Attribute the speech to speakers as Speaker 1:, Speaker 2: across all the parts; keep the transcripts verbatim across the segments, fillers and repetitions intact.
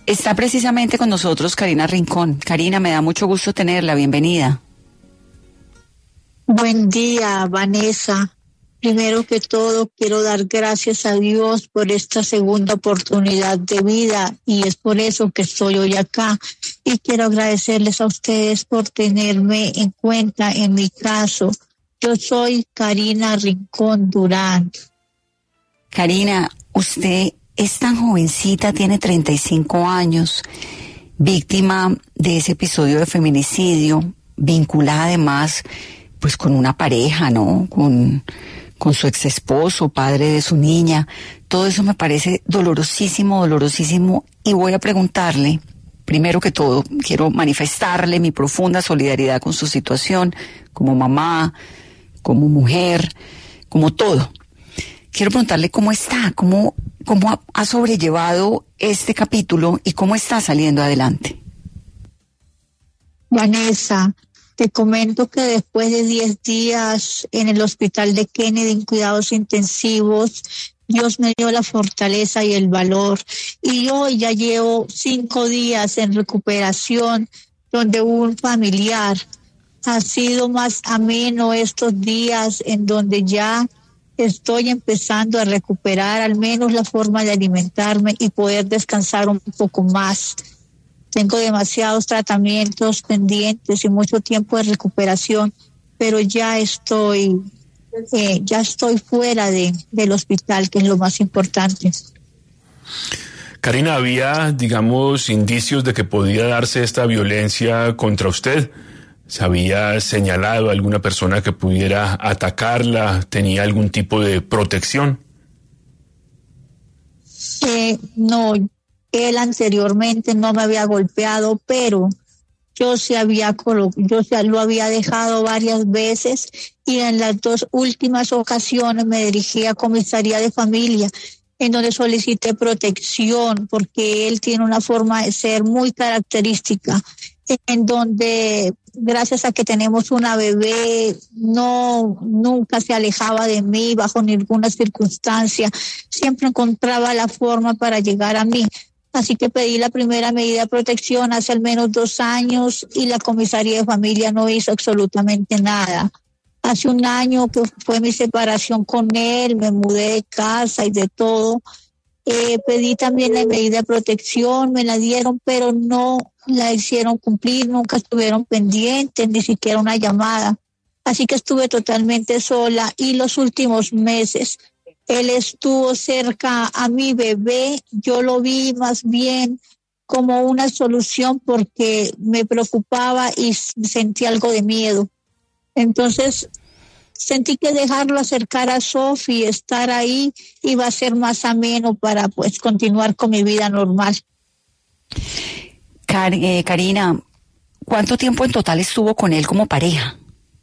Speaker 1: Está precisamente con nosotros Karina Rincón. Karina, me da mucho gusto tenerla, bienvenida.
Speaker 2: Buen día, Vanessa. Primero que todo, quiero dar gracias a Dios por esta segunda oportunidad de vida y es por eso que estoy hoy acá. Y quiero agradecerles a ustedes por tenerme en cuenta en mi caso. Yo soy Karina Rincón Durán.
Speaker 1: Karina, usted es tan jovencita, tiene treinta y cinco años, víctima de ese episodio de feminicidio, vinculada además pues con una pareja, ¿no? Con... con su ex esposo, padre de su niña. Todo eso me parece dolorosísimo, dolorosísimo, y voy a preguntarle, primero que todo, quiero manifestarle mi profunda solidaridad con su situación, como mamá, como mujer, como todo. Quiero preguntarle cómo está, cómo, cómo ha, ha sobrellevado este capítulo y cómo está saliendo adelante.
Speaker 2: Vanessa, te comento que después de diez días en el hospital de Kennedy en cuidados intensivos, Dios me dio la fortaleza y el valor. Y hoy ya llevo cinco días en recuperación, donde un familiar ha sido más ameno estos días, en donde ya estoy empezando a recuperar al menos la forma de alimentarme y poder descansar un poco más. Tengo demasiados tratamientos pendientes y mucho tiempo de recuperación, pero ya estoy, eh, ya estoy fuera de, del hospital, que es lo más importante.
Speaker 3: Karina, ¿había, digamos, indicios de que podía darse esta violencia contra usted? ¿Se había señalado a alguna persona que pudiera atacarla? ¿Tenía algún tipo de protección?
Speaker 2: Eh, no. Él anteriormente no me había golpeado, pero yo se había colo- yo se lo había dejado varias veces y en las dos últimas ocasiones me dirigí a comisaría de familia, en donde solicité protección porque él tiene una forma de ser muy característica, en donde gracias a que tenemos una bebé no nunca se alejaba de mí bajo ninguna circunstancia, siempre encontraba la forma para llegar a mí. Así que pedí la primera medida de protección hace al menos dos años y la comisaría de familia no hizo absolutamente nada. Hace un año que fue mi separación con él, me mudé de casa y de todo. Eh, pedí también la medida de protección, me la dieron, pero no la hicieron cumplir, nunca estuvieron pendientes, ni siquiera una llamada. Así que estuve totalmente sola y los últimos meses él estuvo cerca a mi bebé, yo lo vi más bien como una solución porque me preocupaba y sentí algo de miedo. Entonces sentí que dejarlo acercar a Sofi, estar ahí, iba a ser más ameno para pues continuar con mi vida normal.
Speaker 1: Car- eh, Karina, ¿cuánto tiempo en total estuvo con él como pareja?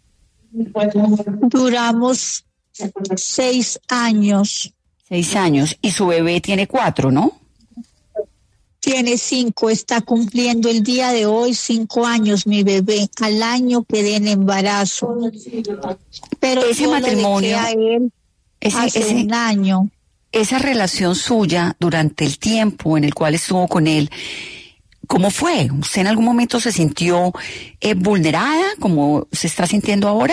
Speaker 2: Duramos seis años.
Speaker 1: Seis años. Y su bebé tiene cuatro, ¿no?
Speaker 2: Tiene cinco, está cumpliendo el día de hoy cinco años mi bebé. Al año quedé en embarazo. Pero
Speaker 1: ese
Speaker 2: yo
Speaker 1: matrimonio,
Speaker 2: lo dejé a él
Speaker 1: ese,
Speaker 2: hace
Speaker 1: ese,
Speaker 2: un año.
Speaker 1: Esa relación suya durante el tiempo en el cual estuvo con él, ¿cómo fue? ¿Usted en algún momento se sintió eh, vulnerada, como se está sintiendo ahora?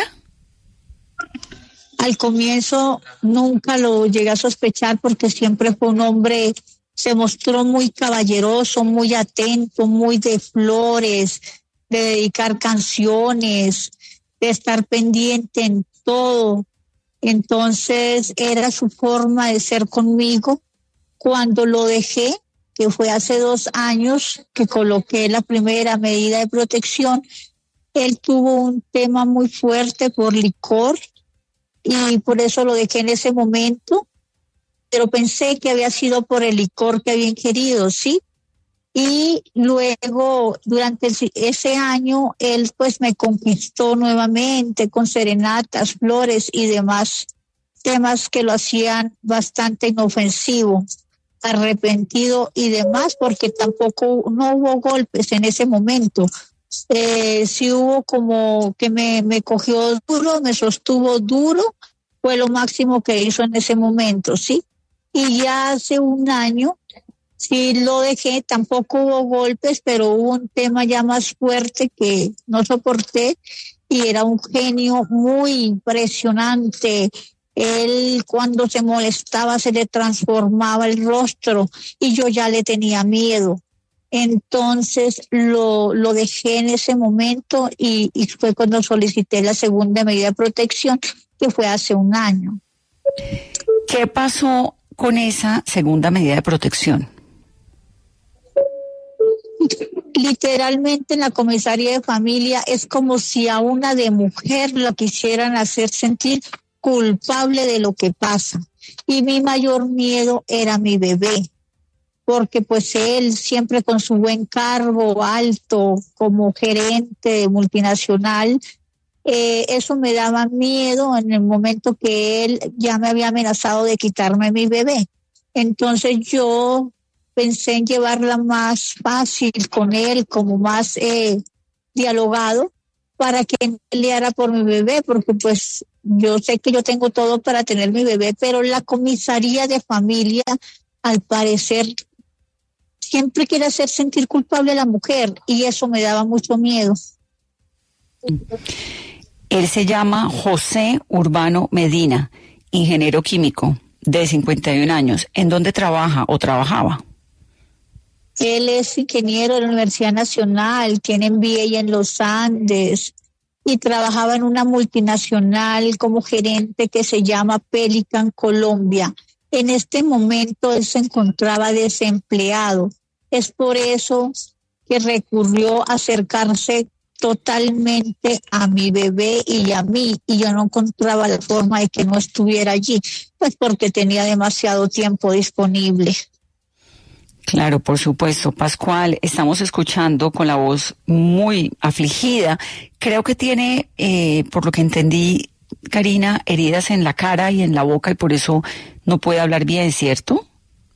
Speaker 2: Al comienzo nunca lo llegué a sospechar porque siempre fue un hombre, se mostró muy caballeroso, muy atento, muy de flores, de dedicar canciones, de estar pendiente en todo. Entonces era su forma de ser conmigo. Cuando lo dejé, que fue hace dos años que coloqué la primera medida de protección, él tuvo un tema muy fuerte por licor y por eso lo dejé en ese momento, pero pensé que había sido por el licor que había ingerido, ¿sí? Y luego, durante el, ese año, él pues me conquistó nuevamente con serenatas, flores y demás temas que lo hacían bastante inofensivo, arrepentido y demás, porque tampoco, no hubo golpes en ese momento. Eh, sí hubo como que me, me cogió duro, me sostuvo duro, fue lo máximo que hizo en ese momento, ¿sí? Y ya hace un año Sí, lo dejé, tampoco hubo golpes, pero hubo un tema ya más fuerte que no soporté y era un genio muy impresionante. Él cuando se molestaba se le transformaba el rostro y yo ya le tenía miedo. Entonces lo, lo dejé en ese momento y, y fue cuando solicité la segunda medida de protección, que fue hace un año.
Speaker 1: ¿Qué pasó con esa segunda medida de protección?
Speaker 2: Literalmente en la comisaría de familia es como si a una de mujer la quisieran hacer sentir culpable de lo que pasa. Y mi mayor miedo era mi bebé, porque pues él siempre con su buen cargo alto como gerente de multinacional, eh, eso me daba miedo en el momento que él ya me había amenazado de quitarme mi bebé. Entonces yo pensé en llevarla más fácil con él, como más eh, dialogado, para que él peleara por mi bebé, porque pues yo sé que yo tengo todo para tener mi bebé, pero la comisaría de familia, al parecer, siempre quiere hacer sentir culpable a la mujer, y eso me daba mucho miedo.
Speaker 1: Él se llama José Urbano Medina, ingeniero químico, de cincuenta y un años. ¿En dónde trabaja o trabajaba?
Speaker 2: Él es ingeniero de la Universidad Nacional, tiene M B A en los Andes y trabajaba en una multinacional como gerente que se llama Pelican Colombia. En este momento él se encontraba desempleado. Es por eso que recurrió a acercarse totalmente a mi bebé y a mí, y yo no encontraba la forma de que no estuviera allí, pues porque tenía demasiado tiempo disponible.
Speaker 1: Claro, por supuesto. Pascual, estamos escuchando con la voz muy afligida. Creo que tiene, eh, por lo que entendí, Karina, heridas en la cara y en la boca y por eso no puede hablar bien, ¿cierto?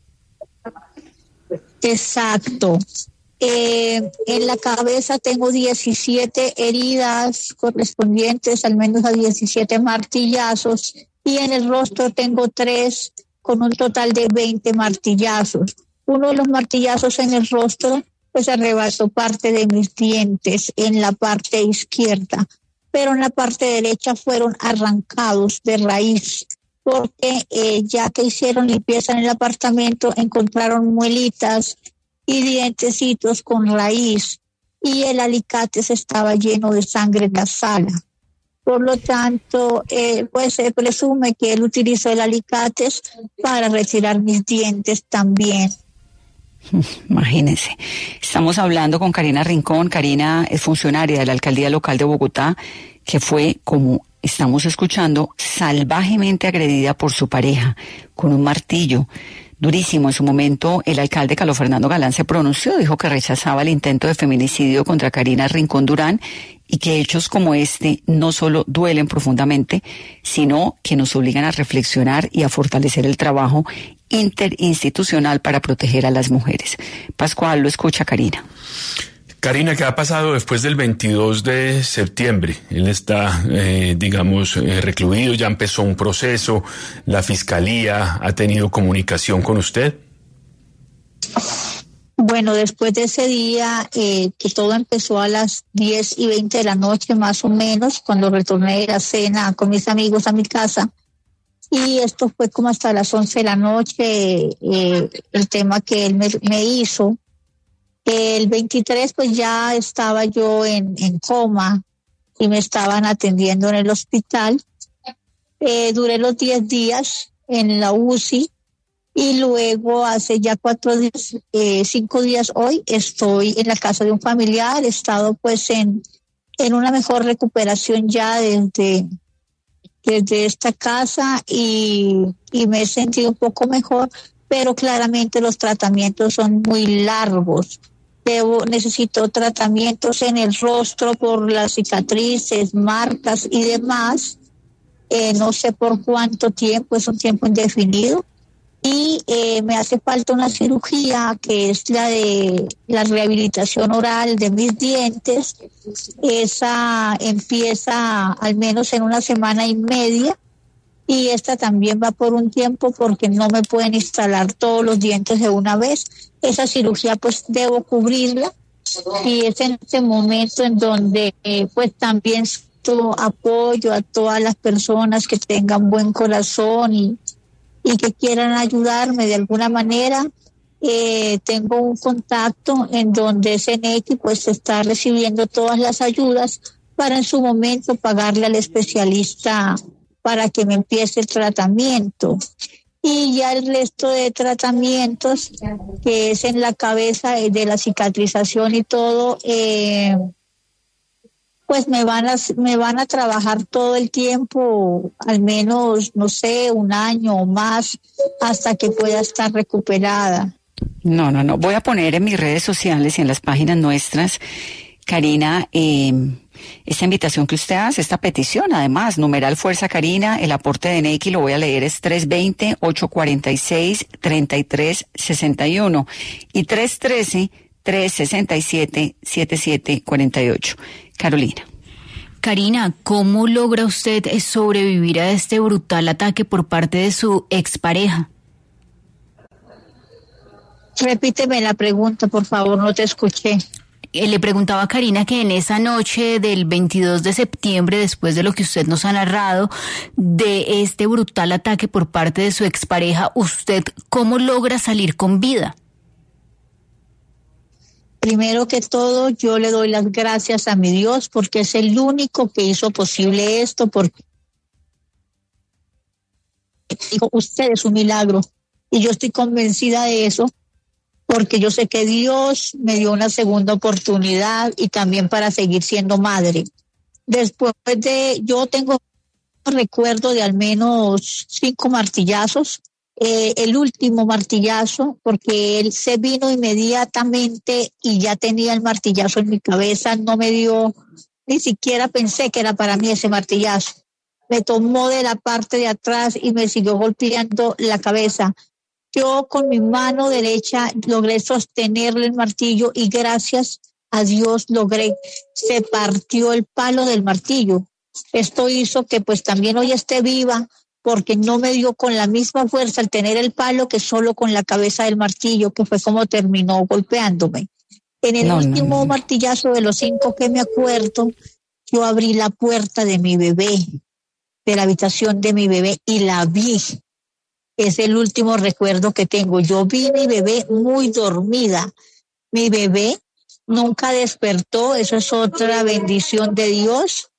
Speaker 2: Exacto. Eh, en la cabeza tengo diecisiete heridas correspondientes al menos a diecisiete martillazos y en el rostro tengo tres con un total de veinte martillazos. Uno de los martillazos en el rostro pues arrebató parte de mis dientes en la parte izquierda, pero en la parte derecha fueron arrancados de raíz, porque eh, ya que hicieron limpieza en el apartamento encontraron muelitas y dientecitos con raíz y el alicate se estaba lleno de sangre en la sala. Por lo tanto, eh, pues se presume que él utilizó el alicate para retirar mis dientes también.
Speaker 1: Imagínense, estamos hablando con Karina Rincón. Karina es funcionaria de la Alcaldía Local de Bogotá, que fue, como estamos escuchando, salvajemente agredida por su pareja con un martillo. Durísimo. En su momento, el alcalde Carlos Fernando Galán se pronunció, dijo que rechazaba el intento de feminicidio contra Karina Rincón Durán y que hechos como este no solo duelen profundamente, sino que nos obligan a reflexionar y a fortalecer el trabajo interinstitucional para proteger a las mujeres. Pascual, lo escucha Karina.
Speaker 3: Karina, ¿qué ha pasado después del veintidós de septiembre? Él está, eh, digamos, eh, recluido, ya empezó un proceso, la Fiscalía ha tenido comunicación con usted.
Speaker 2: Bueno, después de ese día, eh, que todo empezó a las diez y veinte de la noche más o menos, cuando retorné de la cena con mis amigos a mi casa, y esto fue como hasta las once de la noche, eh, el tema que él me, me hizo. El veintitrés pues ya estaba yo en, en coma y me estaban atendiendo en el hospital. Eh, duré los diez días en la U C I y luego hace ya cuatro días, eh, cinco días hoy, estoy en la casa de un familiar. He estado pues en, en una mejor recuperación ya desde, desde esta casa y, y me he sentido un poco mejor, pero claramente los tratamientos son muy largos. Debo, necesito tratamientos en el rostro por las cicatrices, marcas y demás. Eh, no sé por cuánto tiempo, es un tiempo indefinido. Y eh, me hace falta una cirugía que es la de la rehabilitación oral de mis dientes. Esa empieza al menos en una semana y media. y esta también va por un tiempo porque no me pueden instalar todos los dientes de una vez. Esa cirugía pues debo cubrirla y es en este momento en donde eh, pues también apoyo a todas las personas que tengan buen corazón y, y que quieran ayudarme de alguna manera. Eh, tengo un contacto en donde Ceneki pues está recibiendo todas las ayudas para en su momento pagarle al especialista para que me empiece el tratamiento. Y ya el resto de tratamientos, que es en la cabeza de la cicatrización y todo, eh, pues me van a me van a trabajar todo el tiempo, al menos, no sé, un año o más, hasta que pueda estar recuperada.
Speaker 1: No, no, no. Voy a poner en mis redes sociales y en las páginas nuestras, Karina, eh, esta invitación que usted hace, esta petición, además, numeral Fuerza Karina, el aporte de Neiki, lo voy a leer, es tres dos cero, ocho cuatro seis, tres tres seis uno y tres uno tres, tres seis siete, siete siete cuatro ocho. Carolina.
Speaker 4: Karina, ¿cómo logra usted sobrevivir a este brutal ataque por parte de su expareja?
Speaker 2: Repíteme la pregunta, por favor, no te escuché.
Speaker 4: Le preguntaba a Karina que en esa noche del veintidós de septiembre, después de lo que usted nos ha narrado, de este brutal ataque por parte de su expareja, ¿usted cómo logra salir con vida?
Speaker 2: Primero que todo, yo le doy las gracias a mi Dios porque es el único que hizo posible esto, porque dijo, usted es un milagro. Y yo estoy convencida de eso, porque yo sé que Dios me dio una segunda oportunidad y también para seguir siendo madre. Después de, yo tengo recuerdo de al menos cinco martillazos, eh, el último martillazo, porque él se vino inmediatamente y ya tenía el martillazo en mi cabeza, no me dio, ni siquiera pensé que era para mí ese martillazo. Me tomó de la parte de atrás y me siguió golpeando la cabeza. Yo con mi mano derecha logré sostenerle el martillo y gracias a Dios logré, se partió el palo del martillo. Esto hizo que pues también hoy esté viva porque no me dio con la misma fuerza al tener el palo que solo con la cabeza del martillo, que fue como terminó golpeándome. En el no, último no, no. martillazo de los cinco que me acuerdo, yo abrí la puerta de mi bebé, de la habitación de mi bebé y la vi. Es el último recuerdo que tengo. Yo vi mi bebé muy dormida. Mi bebé nunca despertó. Eso es otra bendición de Dios.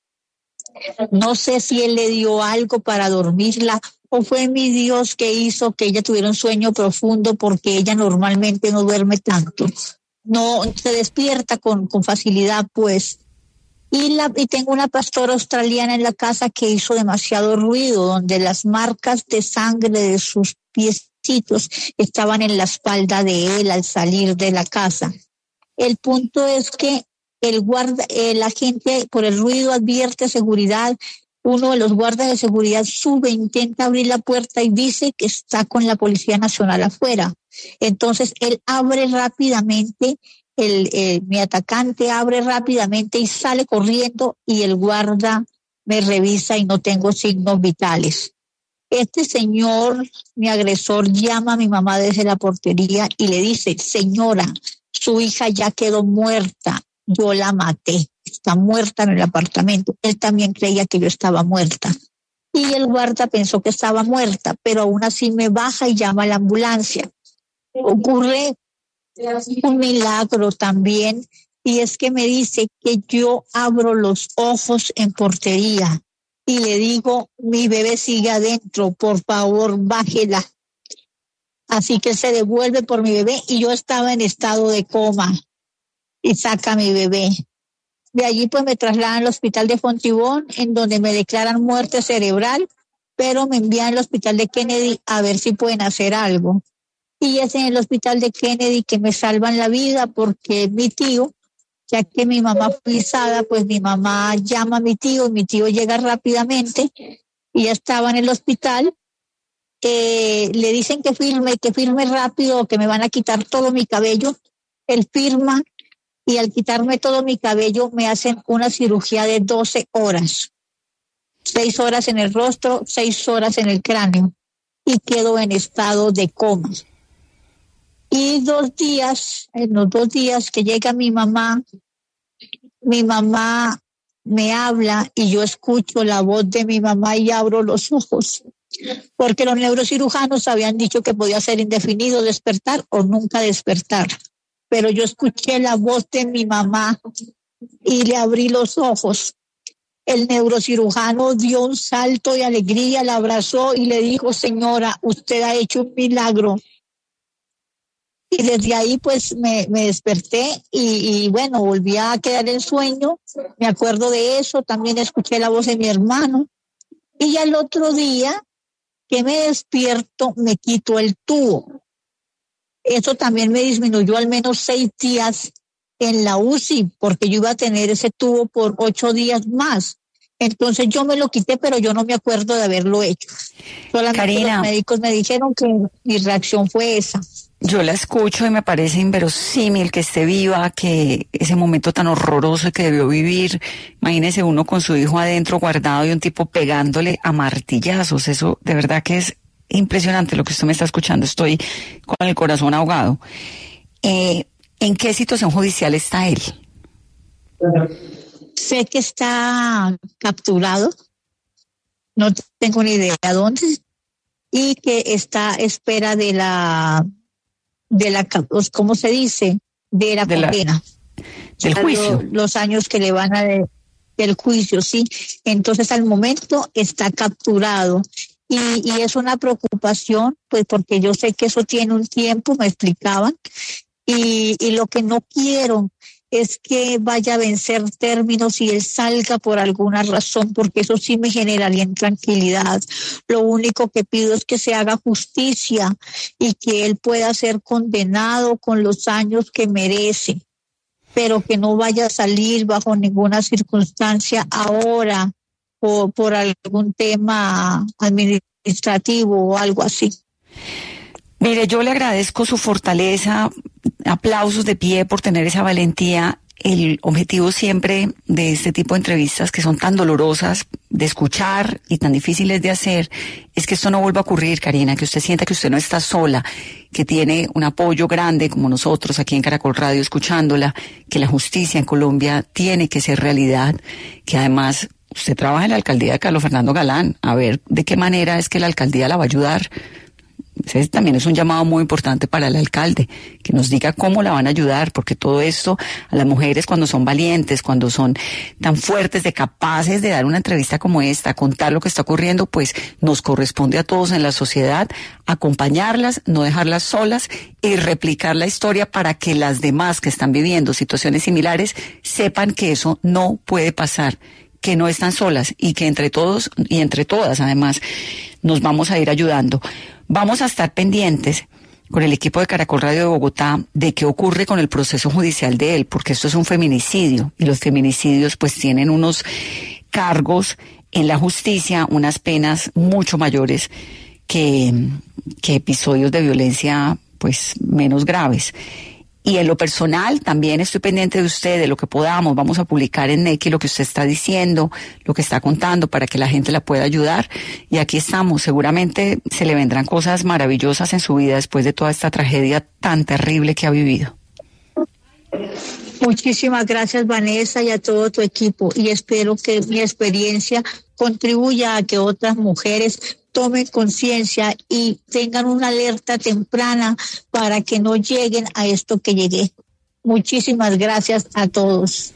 Speaker 2: No sé si él le dio algo para dormirla o fue mi Dios que hizo que ella tuviera un sueño profundo porque ella normalmente no duerme tanto. No se despierta con, con facilidad, pues. Y, la, y tengo una pastora australiana en la casa que hizo demasiado ruido, donde las marcas de sangre de sus piecitos estaban en la espalda de él al salir de la casa. El punto es que el guarda, eh, la gente por el ruido advierte seguridad. Uno de los guardas de seguridad sube, intenta abrir la puerta y dice que está con la Policía Nacional afuera. Entonces él abre rápidamente. El, el, mi atacante abre rápidamente y sale corriendo y el guarda me revisa y no tengo signos vitales. Este señor, mi agresor, llama a mi mamá desde la portería y le dice, señora, su hija ya quedó muerta, yo la maté, está muerta en el apartamento. Él también creía que yo estaba muerta. Y el guarda pensó que estaba muerta, pero aún así me baja y llama a la ambulancia. Ocurre un milagro también, y es que me dice que yo abro los ojos en portería y le digo, mi bebé sigue adentro, por favor, bájela. Así que se devuelve por mi bebé y yo estaba en estado de coma y saca a mi bebé. De allí pues me trasladan al hospital de Fontibón, en donde me declaran muerte cerebral, pero me envían al hospital de Kennedy a ver si pueden hacer algo. Y es en el hospital de Kennedy que me salvan la vida porque mi tío, ya que mi mamá fue guisada, pues mi mamá llama a mi tío y mi tío llega rápidamente y ya estaba en el hospital. Eh, le dicen que firme, que firme rápido, que me van a quitar todo mi cabello. Él firma y al quitarme todo mi cabello me hacen una cirugía de doce horas. seis horas en el rostro, seis horas en el cráneo, y quedo en estado de coma. Y dos días, en los dos días que llega mi mamá, mi mamá me habla y yo escucho la voz de mi mamá y abro los ojos, porque los neurocirujanos habían dicho que podía ser indefinido despertar o nunca despertar, pero yo escuché la voz de mi mamá y le abrí los ojos. El neurocirujano dio un salto de alegría, la abrazó y le dijo: señora, usted ha hecho un milagro. Y desde ahí pues me, me desperté y, y bueno, volví a quedar en sueño. Me acuerdo de eso, también escuché la voz de mi hermano. Y ya el otro día que me despierto, me quito el tubo. Eso también me disminuyó al menos seis días en la U C I, porque yo iba a tener ese tubo por ocho días más. Entonces yo me lo quité, pero yo no me acuerdo de haberlo hecho. Solamente Karina, los médicos me dijeron que mi reacción fue esa.
Speaker 1: Yo la escucho y me parece inverosímil que esté viva, que ese momento tan horroroso que debió vivir. Imagínese uno con su hijo adentro guardado y un tipo pegándole a martillazos. Eso de verdad que es impresionante lo que usted me está escuchando. Estoy con el corazón ahogado. Eh, ¿En qué situación judicial está él?
Speaker 2: Sé que está capturado. No tengo ni idea de dónde. Y que está a espera de la... de la, ¿cómo se dice? De la de condena.
Speaker 1: La, del juicio.
Speaker 2: Los, los años que le van a de, del juicio, sí. Entonces al momento está capturado. Y, y es una preocupación, pues porque yo sé que eso tiene un tiempo, me explicaban. Y, y lo que no quiero es que vaya a vencer términos y él salga por alguna razón, porque eso sí me generaría intranquilidad. Lo único que pido es que se haga justicia y que él pueda ser condenado con los años que merece, pero que no vaya a salir bajo ninguna circunstancia ahora o por algún tema administrativo o algo así.
Speaker 1: Mire, yo le agradezco su fortaleza, aplausos de pie por tener esa valentía. El objetivo siempre de este tipo de entrevistas que son tan dolorosas de escuchar y tan difíciles de hacer es que esto no vuelva a ocurrir, Karina, que usted sienta que usted no está sola, que tiene un apoyo grande como nosotros aquí en Caracol Radio escuchándola, que la justicia en Colombia tiene que ser realidad, que además usted trabaja en la alcaldía de Carlos Fernando Galán, a ver de qué manera es que la alcaldía la va a ayudar. Ese también es un llamado muy importante para el alcalde, que nos diga cómo la van a ayudar, porque todo esto a las mujeres cuando son valientes, cuando son tan fuertes, de capaces de dar una entrevista como esta, contar lo que está ocurriendo, pues nos corresponde a todos en la sociedad acompañarlas, no dejarlas solas y replicar la historia para que las demás que están viviendo situaciones similares sepan que eso no puede pasar, que no están solas y que entre todos y entre todas además nos vamos a ir ayudando. Vamos a estar pendientes con el equipo de Caracol Radio de Bogotá de qué ocurre con el proceso judicial de él, porque esto es un feminicidio y los feminicidios pues tienen unos cargos en la justicia, unas penas mucho mayores que, que episodios de violencia pues menos graves. Y en lo personal también estoy pendiente de usted, de lo que podamos. Vamos a publicar en Nequi lo que usted está diciendo, lo que está contando para que la gente la pueda ayudar. Y aquí estamos. Seguramente se le vendrán cosas maravillosas en su vida después de toda esta tragedia tan terrible que ha vivido.
Speaker 2: Muchísimas gracias, Vanessa, y a todo tu equipo. Y espero que mi experiencia contribuya a que otras mujeres tomen conciencia y tengan una alerta temprana para que no lleguen a esto que llegué. Muchísimas gracias a todos.